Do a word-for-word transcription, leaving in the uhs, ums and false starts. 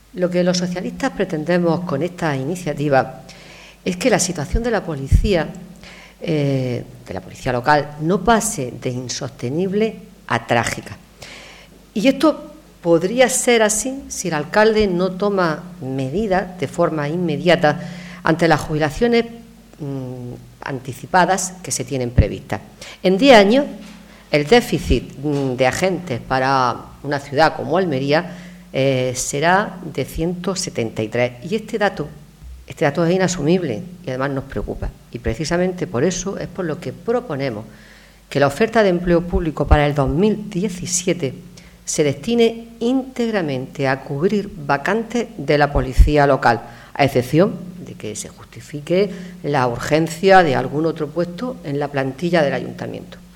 Lo que los socialistas pretendemos con esta iniciativa es que la situación de la policía, eh, de la policía local, no pase de insostenible a trágica. Y esto podría ser así si el alcalde no toma medidas de forma inmediata ante las jubilaciones mmm, anticipadas que se tienen previstas. En diez años, el déficit de agentes para una ciudad como Almería eh, será de ciento setenta y tres. Y este dato, este dato es inasumible y además nos preocupa. Y precisamente por eso es por lo que proponemos que la oferta de empleo público para el dos mil diecisiete se destine íntegramente a cubrir vacantes de la policía local, a excepción de que se justifique la urgencia de algún otro puesto en la plantilla del ayuntamiento.